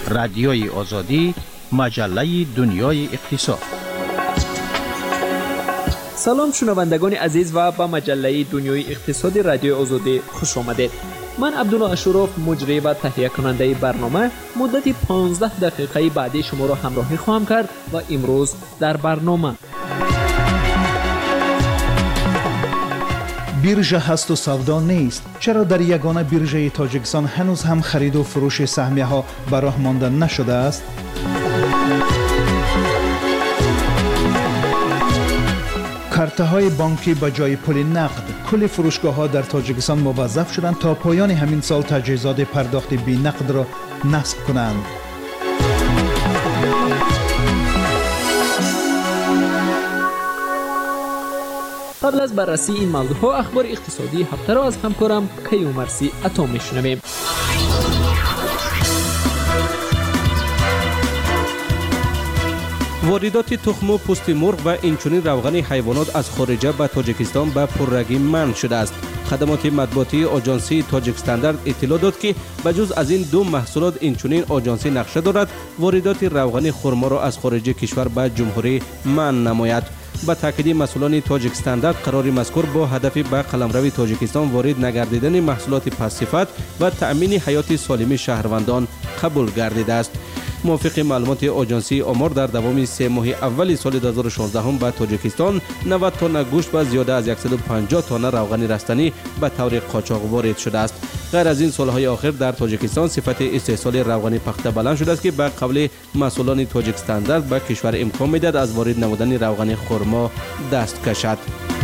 رادیوی آزادی، مجله دنیای اقتصاد. سلام شنوندگان عزیز و به مجله دنیای اقتصادی رادیو آزادی خوش آمدید. من عبدالله اشراف مجری و تهیه کننده برنامه مدت 15 دقیقه بعدی شما را همراهی خواهم کرد و امروز در برنامه بیرژه هست و سودا نیست. چرا در یگانه بیرژه تاجیکستان هنوز هم خرید و فروش سهمیه ها به راه مانده نشده است؟ کارت های بانکی به جای پول نقد. کل فروشگاه ها در تاجیکستان موظف شدند تا پایان همین سال تجهیزات پرداخت بی نقد را نصب کنند. قبل از بررسی این موضوع ها اخبار اقتصادی هفته را از همکارم کیومرثی عطا میشنویم. واردات تخم و پوست مرغ و اینچنین روغن حیوانات از خارجه به تاجیکستان به پررگی منع شده است. خدمات مطبوعاتی آژانسی تاجیک استاندارد اطلاع داد که بجز از این دو محصولات اینچنین آژانسی نقشه دارد واردات روغن خرما را از خارج کشور به جمهوری منع نماید. با تاکید مسئولان تاجیک استاندارد قرار مذکور با هدف به قلمرو تاجیکستان وارد نگردیدن محصولات پس‌صفت و تأمین حیات سالم شهروندان قبول گردیده است. موافق معلومات آژانسی آمار در دوام 3 ماه اول سال 2016 به تاجیکستان 90 تن گوشت و زیاده از 150 تن روغن رستنی به طور قاچاق وارد شده است. غیر از این سالهای آخر در تاجیکستان صفت استحصال روغن پخته بلند شده است که به قول مسئولان تاجیک استاندارد به کشور امکان میدهد از وارد نمودن روغن خرما دست کشد.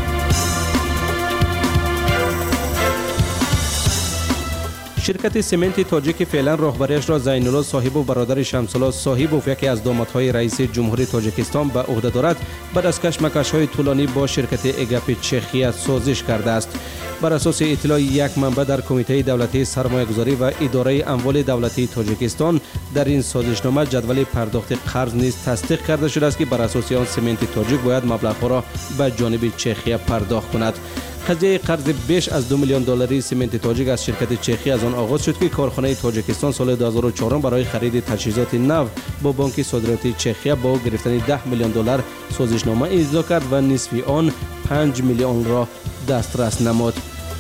شرکت سمنت تاجیک فعلا راهبریش را زین‌الله صاحب و برادر شمس‌الله صاحب یکی از دامادهای رئیس جمهوری تاجیکستان به عهده دارد بعد از کشمکش‌های طولانی با شرکت اگپ چخیا سازش کرده است. بر اساس اطلاع یک منبع در کمیته دولتی سرمایه‌گذاری و اداره اموال دولتی تاجیکستان در این سازشنامه جدول پرداخت قرض نیز تصدیق کرده شده است که بر اساس آن سمنت تاجیک باید مبلغ‌ها را به جانب چخیا پرداخت کند. قضیه قرض بیش از 2 میلیون دلاری سمنت تاجیک از شرکت چخی از آن آغاز شد که کارخانه تاجیکستان سال 2004 برای خرید تجهیزات نو با بانک صادراتی چخیا با گرفتن 10 میلیون دلار سازشنامه امضا کرد و نصف آن 5 میلیون را دسترس نمود.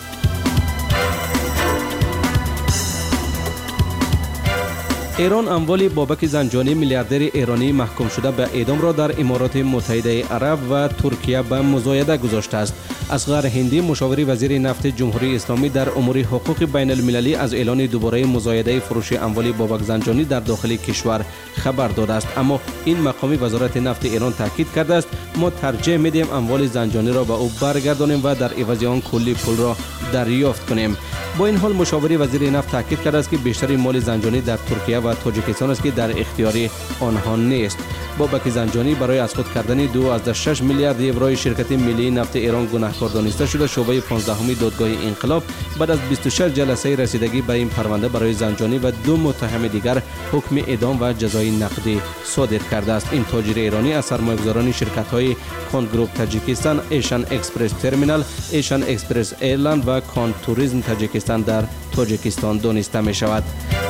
ایران اموال بابک زنجانی میلیاردر ایرانی محکوم شده به اعدام را در امارات متحده عرب و ترکیه به مزایده گذاشته است. اصغر هندی مشاور وزیر نفت جمهوری اسلامی در امور حقوق بین المللی از اعلان دوباره مزایده فروش اموال بابک زنجانی در داخل کشور خبر داده است، اما این مقامی وزارت نفت ایران تاکید کرده است ما ترجیح میدیم اموال زنجانی را به او برگردانیم و در عوض آن کلی پول را دریافت کنیم. با این حال مشاور وزیر نفت تاکید کرده است که بیشتر مال زنجانی در ترکیه و تاجیکستان است که در اختیار آنها نیست. بابک زنجانی برای از خود کردن 2.6 میلیارد یورو شرکت ملی نفت ایران گناهکار دانسته شده. شعبه 15 دادگاه انقلاب بعد از 26 جلسه رسیدگی به این پرونده برای زنجانی و 2 متهم دیگر حکم اعدام و جزای نقدی صادر کرده است. این تاجر ایرانی از سرمایه‌گذاران شرکت‌های کان گروپ تاجیکستان، ایشان اکسپرس ترمینال، ایشان اکسپرس ایرلند و کان توریسم تاجیکستان در تاجیکستان دانسته می شود.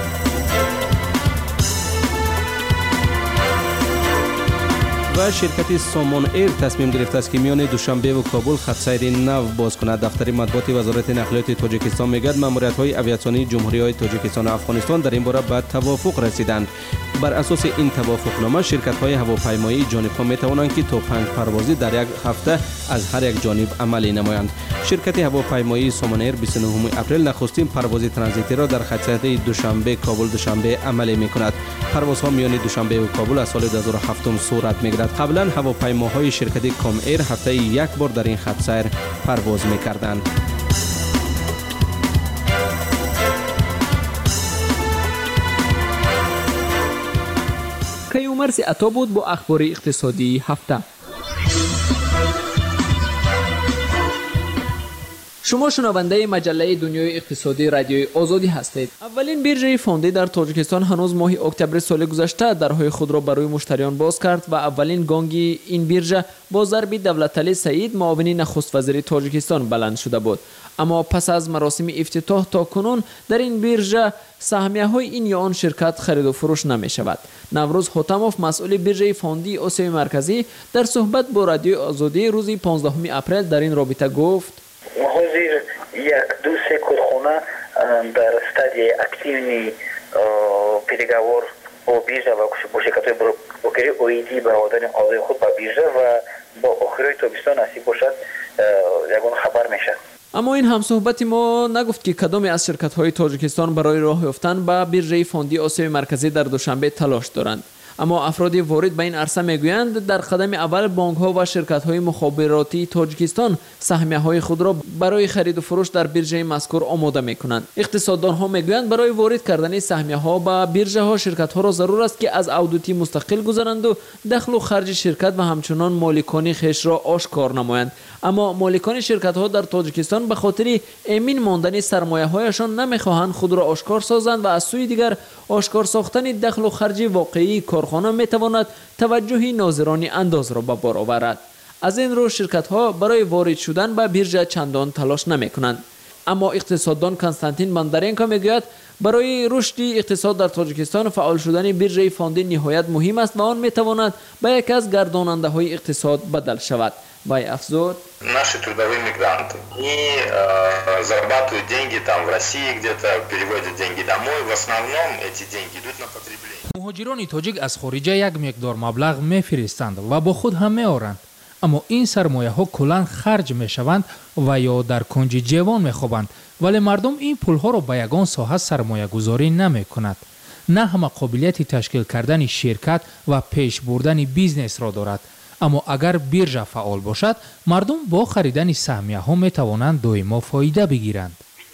و شرکت سامان ایر تصمیم گرفته است که میان دوشنبه و کابل خط سیر نو باز کند. دفتر مطبوعات وزارت نقلیات تاجیکستان میگوید ماموریت‌های آویاسیونی جمهوری‌های تاجیکستان و افغانستان در این باره به توافق رسیدند. بر اساس این توافقنامه شرکت‌های هواپیمایی جانب‌ها می‌توانند که تا 5 پروازی در یک هفته از هر یک جانب عملی نمایند. شرکت هواپیمایی سامان ایر 29 اپریل نخستین پرواز ترانزیتی را در خط سیر دوشنبه کابل دوشنبه عملی می‌کند. پروازها میان دوشنبه و کابل از سال 2007 صورت می‌گیرد. قبلا هواپیماهای شرکت کام ایر هفته یک بار در این خط سیر پرواز می‌کردند. کیومرثی عطا بود با اخبار اقتصادی هفته. شما شنونده مجله دنیای اقتصادی رادیوی آزادی هستید. اولین بیرژه فوندی در تاجیکستان هنوز ماه اکتبر سال گذشته درهای خود را برای مشتریان باز کرد و اولین گانگی این بیرژه با ضرب دولتعلی سعید معاون نخست وزیر تاجیکستان بلند شده بود. اما پس از مراسم افتتاح تا کنون در این بیرژه سهمیه های این یا آن شرکت خرید و فروش نمی شود. نوروز حاتموف مسئول بیرژه فوندی آسیای مرکزی در صحبت با رادیوی آزادی روز 15 اپریل در این رابطه گفت: حاضر یک دو سه کارخانه در استادی اکتیوی переговор با بیرژه و با شرکت‌های بروکری اویدی برآوردن آزادی خود با بیرژه و با آخرای تابستان نصیب باشد یگان خبر میشه. اما این همصحبت ما نگفت که کدام از شرکت‌های تاجیکستان برای راه یافتن به بیرژه فوندی آسیای مرکزی در دوشنبه تلاش دارند. اما افراد وارد به این عرصه میگویند در قدم اول بانک‌ها و شرکت‌های مخابراتی تاجیکستان سهمیه‌های خود را برای خرید و فروش در بیرژه مذکور آماده می‌کنند. اقتصاددان‌ها میگویند برای وارد کردن سهمیه‌ها به بیرژه‌ها شرکت‌ها را ضرور است که از اودیتی مستقل گذرند و دخل و خرج شرکت و همچنان مالکانی خویش را آشکار نمایند. اما مالکان شرکت‌ها در تاجیکستان به خاطر امین ماندن سرمایه‌هایشان نمی‌خواهند خود را آشکار سازند و از سوی دیگر آشکار ساختن دخل و خرج واقعی کارخانه می‌تواند توجه ناظران انداز را به بار آورد. از این رو شرکت‌ها برای وارد شدن به بیرژه چندان تلاش نمی‌کنند. اما اقتصاددان کنستانتین بندرینکا میگوید برای رشد اقتصاد در تاجیکستان فعال شدن بیرژه فوندی نهایت مهم است و آن می‌تواند به یک از گرداننده‌های اقتصاد بدل شود. Вай افزود: Наши трудовые мигранты и зарабатывают деньги там в России, где-то переводят деньги домой. В основном эти деньги идут на потребление. مهاجران تاجیک از خارج یک مقدار مبلغ میفرستند و با خود هم میآورند. اما این سرمایه ها کلان خرج میشوند و یا در کنج جوان میخوابند، ولی مردم این پول ها را به یگان ساحه سرمایه گذاری نمی کند. نه همه قابلیت تشکیل کردن شرکت و پیش بردن بیزنس را دارد. اما اگر بیرژه فعال باشد، مردم با خریدن سهمیه ها می توانند دائما فایده بگیرند.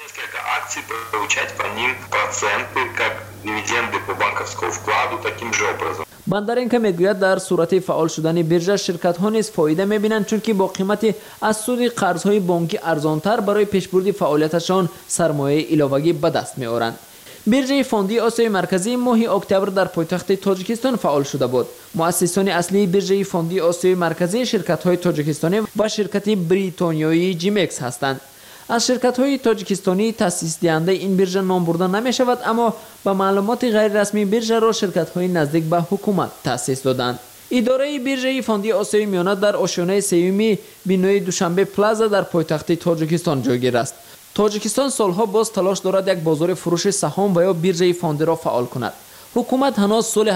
بندرینکا میگوید در صورت فعال شدن بیرژه شرکت ها نیز فایده میبینند، چون که با قیمت از سود قرضهای بانکی ارزانتر برای پیشبرد فعالیتشان سرمایه علاوه‌ای به دست میآورند. بیرژه فوندی آسیای مرکزی ماه اکتبر در پایتخت تاجیکستان فعال شده بود. مؤسسان اصلی بیرژه فوندی آسیای مرکزی شرکت‌های تاجیکستانی و شرکت بریتانیایی جیمکس هستند. از شرکت‌های تاجیکستانی تأسیس دهنده این بیرژه نام برده نمی‌شود، اما به معلومات غیر رسمی بیرژه را شرکت‌های نزدیک به حکومت تأسیس دادند. اداره بیرژه فوندی آسیای میانه در آشیانه سوم بینای دوشنبه پلازا در پایتخت تاجیکستان جایگیر است. تاجیکستان سالها باز تلاش دارد یک بازار فروش سهام و یا بیرژه فوندی را فعال کند. حکومت هنوز سال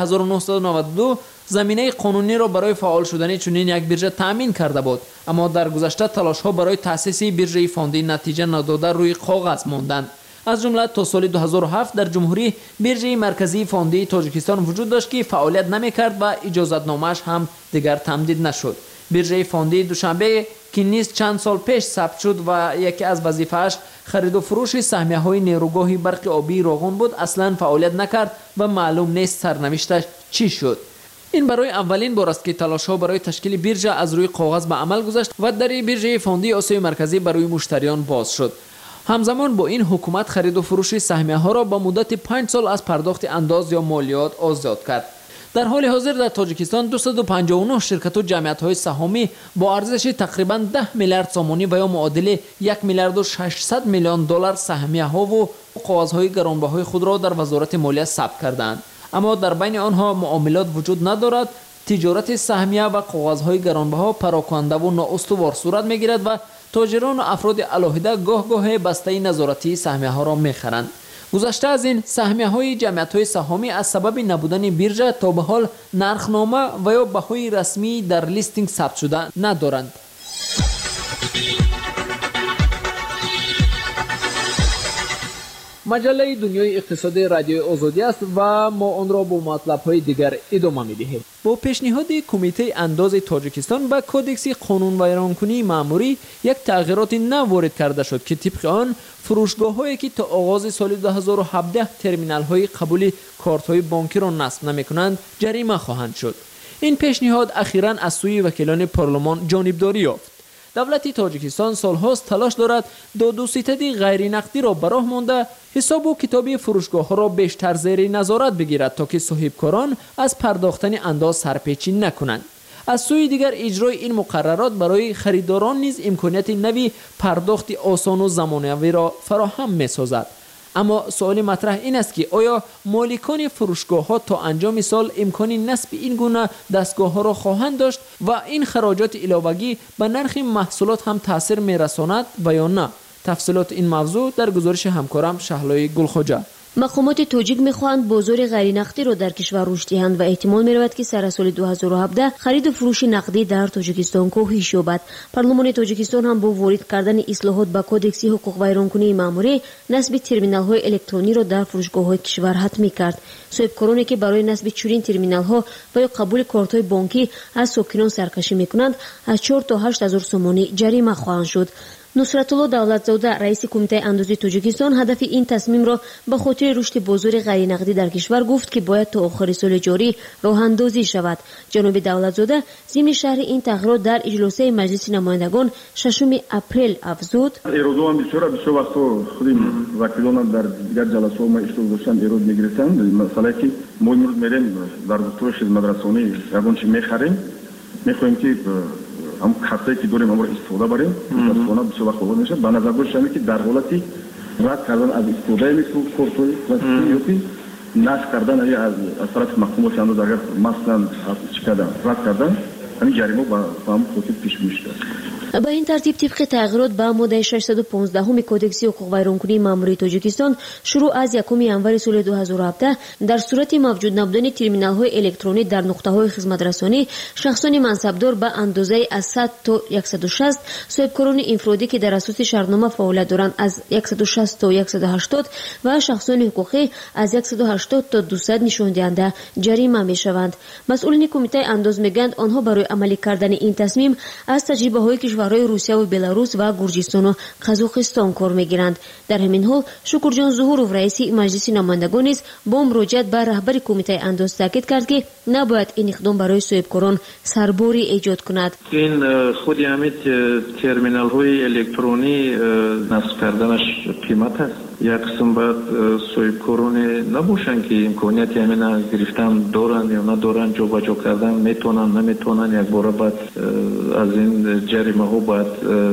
1992 زمینه قانونی را برای فعال شدن چنین یک بیرژه تامین کرده بود، اما در گذشته تلاش‌ها برای تأسیس بیرژه فوندی نتیجه نداده روی کاغذ ماندند. از جمله تا سال 2007 در جمهوری بیرژه مرکزی فوندی تاجیکستان وجود داشت که فعالیت نمی‌کرد و اجازتنامه‌اش هم دیگر تمدید نشد. بیرژه فوندی دوشنبه که نیز چند سال پیش ثبت شد و یکی از وظیفه‌اش خرید و فروش سهمیه‌های نیروگاه برق آبی راغون بود، اصلاً فعالیت نکرد و معلوم نیست سرنوشتش چی شد. این برای اولین بار است که تلاش‌ها برای تشکیل بیرژه از روی کاغذ به عمل گذشت و در بیرژه فوندی آسیای مرکزی برای مشتریان باز شد. همزمان با این حکومت خرید و فروش سهمیه‌ها را با مدت 5 سال از پرداخت انداز یا مالیات آزاد کرد. در حال حاضر در تاجیکستان 259 شرکت و جمعیت‌های سهامی با ارزش تقریباً 10 میلیارد سومانی و یا معادل 1 میلیارد و 600 میلیون دلار سهمیه‌ها و کاغذهای گرانبهای خود را در وزارت مالیه ثبت کردند. اما در بین آنها معاملات وجود ندارد. تجارت سهمیه و کاغذهای گرانبها پراکنده و نااستوار صورت می‌گیرد و تاجران و افراد علاهده گاه بسته نظارتی سهمیه‌ها را می‌خرند. گذشته از این سهمیه‌های جمعیت‌های سهامی از سبب نبودن بیرژه تا به حال نرخنامه و یا بهای رسمی در لیستینگ ثبت شده ندارند. مجله دنیای اقتصادی رادیوی آزادی است و ما آن را با مطلب‌های دیگر ادامه می‌دهیم. با پیشنهاد کمیته انداز تاجیکستان به کدکس قانون ویرانکنی مأموری یک تغییرات نو وارد کرده شد که طبق آن فروشگاه‌هایی که تا آغاز سال 2017 ترمینال‌های قبول کارت‌های بانکی را نصب نمی‌کنند جریمه خواهند شد. این پیشنهاد اخیراً از سوی وکیلان پارلمان جانبداری یافت. دولت تاجیکستان سالهاست تلاش دارد دادوستدی غیر نقدی را به راه مانده حساب و کتابی فروشگاه‌ها را بیشتر زیر نظارت بگیرد تا که صاحبکاران از پرداختن انداز سرپیچی نکنند. از سوی دیگر اجرای این مقررات برای خریداران نیز امکانیت نوی پرداخت آسان و زمانه‌ای را فراهم می‌سازد. اما سوال مطرح این است که آیا مالکان فروشگاه‌ها تا انجام سال امکان نصب این گونه دستگاه‌ها را خواهند داشت و این خراجات علاوه‌ای به نرخ محصولات هم تاثیر می‌رساند و یا نه؟ تفصیلات این موضوع در گزارش همکارم شهلای گلخوجه. مقامات تاجیک می‌خواهند بازار غیر نقدی را در کشور رشد دهند و احتمال می‌رود که سر سال 2017 خرید و فروش نقدی در تاجیکستان کاهش یابد. پارلمان تاجیکستان هم با وارد کردن اصلاحات به کودکس حقوق ویرانکنی مأموری نصب ترمینال‌های الکترونی را در فروشگاه‌های کشور حتمی کرد. صاحبکارانی که برای نصب چنین ترمینال‌ها و یا قبول کارت‌های بانکی از ساکنان سرکشی می‌کنند از 4 تا 8 هزار سومانی جریمه خواهند شد. نصرتالله دولتزاده رئیس کمیته اندازی تاجیکستان هدف این تصمیم را به خاطر رشد بازار غیر نقدی در کشور گفت که باید تا آخر سال جاری راه اندازی شود. جناب دولتزاده ضمن شرح این تغییرات در اجلاس مجلس نمایندگان 6 اپریل افزود: ایرودوام بسیار وقتا خودیم وکیلان در دیگر جلسات ما اشتراک داشتن ایراد میگرفتن. مثلا که ما امروز میریم در دستور خدمت رسانی یگان چی میخریم میخوایم که هم کارتی که داریم امروز استفاده بریم رسانه بسیار وقت آورده میشه. به نظر برسه که در حالتی رد کردن از استفاده میشه کارتوی پلاستیکی نشر کردن یا از طرف محکومات انداز اگر مثلا چیکار رد کردن همین جریمه با هم خودی پیش میشه. به این ترتیب طبق تغییرات به ماده 615 کودکس حقوق ویرانکنی مأموری تاجیکستان شروع از 1 ینور سال 2017 در صورت موجود نبودن ترمینال‌های الکترونی در نقطه‌های خدمت رسانی شخصان منصبدار به اندازه از 100 تا 160 صاحبکاران انفرادی که در اساس شرطنامه فعالیت دارند از 160 تا 180 و شخصان حقوقی از 180 تا 200 نشان دهنده جریمه می‌شوند. مسئولین کمیته انداز میگویند آنها برای عملی کردن این تصمیم از تجربه‌های کشورهای روسیه و بلاروس و گرجستان و قزاقستان کار میگیرند. در همین حال شکرجان ظهورov رئیس مجلس نمایندگان نیز با مراجعت به رهبر کمیته انداز تاکید کرد که نباید این اقدام برای صاحبکاران سرباری ایجاد کند. این خودی همین ترمینال های الکترونی نصب کردنش قیمت است. یک قسم باید صاحبکاران نباشند که امکانیت همین گرفتن دارند یا ندارند، جابجا کردن میتونن نمیتونن، یک بار بعد از این جریمه ها باید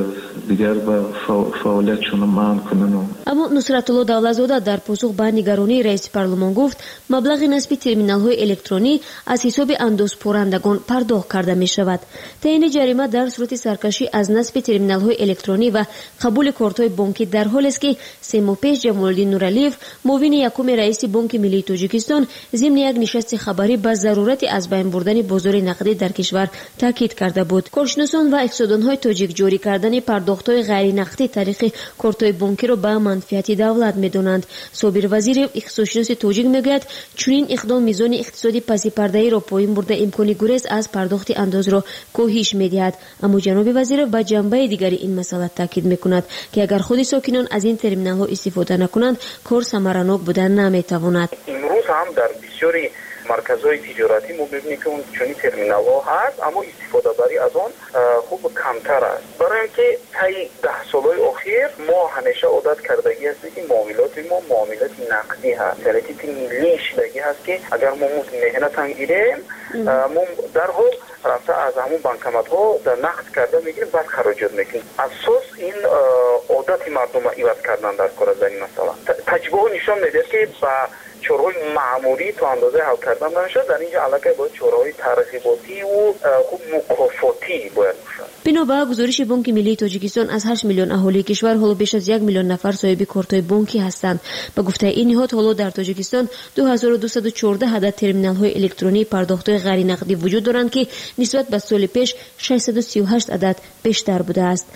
دیگر به فعالیتشون منع کنن. اما نصرتالله دولتزاده در پاسخ به نگرانی رئیس پارلمان گفت مبلغ نصب ترمینال های الکترونی از حساب اندازپرندگان پرداخت کرده می شود. تعیین جریمه در صورت سرکشی از نصب ترمینال های الکترونی و قبول کارت های بانکی در حالی است که سیموپیش جمالالدین نورعلیف معاون یکم رئیس بانک ملی تاجیکستان ضمن یک نشست خبری به ضرورت از بین بردن بازار نقدی در کشور تاکید کرده بود. کارشناسان و اقتصاددانهای تاجیک جاری کردن پرداخت‌های غیر نقدی طریق کارت‌های بانکی را به منفعت دولت می‌دانند. صابر وزیر اقتصادشناس تاجیک میگوید چنین اقدام میزان اقتصادی پس پرده‌ای را پایین برده امکان گریز از پرداخت انداز را کاهش می‌دهد. اما جناب وزیر به جنبه دیگری این مسئله تاکید می‌کند که اگر خود ساکنان از این ترمینال‌ها استفاده نکنند کار ثمرانک بودن نمی‌تواند. امروز هم در بسیاری مرکزهای تجارتی ما ببینیم که اون چنین ترمینال ها هست اما استفاده بری از آن خوب کمتر است. برای اینکه طی 10 سالهای اخیر ما همیشه عادت کردگی هست که معاملات ما معاملات نقدی هست. شرایط ملی شدگی هست که اگر ما مهنت هم گیریم ما در حال رفته از همون بانکمات ها در نقد کرده میگیریم بعد خراجات میکنیم. اساس این عادت مردم ایواز کردن در کار از این مسئله. تجربه نشان میده که با چورهای معمولی تو اندازه حل کردن نمیشه. در اینجا علاقه باید چورهای ترغیباتی و خوب مکافاتی باید باشد. بنابر گزارش بانک ملی تاجیکستان از 8 میلیون اهالی کشور حالا بیش از 1 میلیون نفر صاحب کارت‌های بانکی هستند. به گفته این نهاد حالا در تاجیکستان 2214 عدد ترمینال‌های الکترونی پرداخت‌های غیر نقدی وجود دارند که نسبت به سال پیش 638 عدد بیشتر بوده است.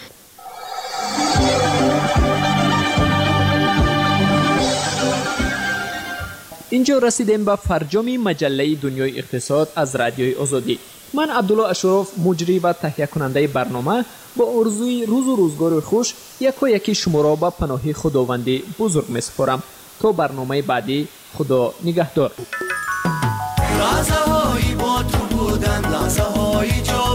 اینجا رسیدیم به فرجام مجله دنیای اقتصاد از رادیوی آزادی. من عبدالله اشرف مجری و تهیه کننده برنامه با آرزوی روز و روزگار خوش یکی شما را به پناه خداوندی بزرگ می‌سپارم. تا برنامه بعدی خدا نگهدار. لحظه‌هایی با تو بودن، لحظه‌هایی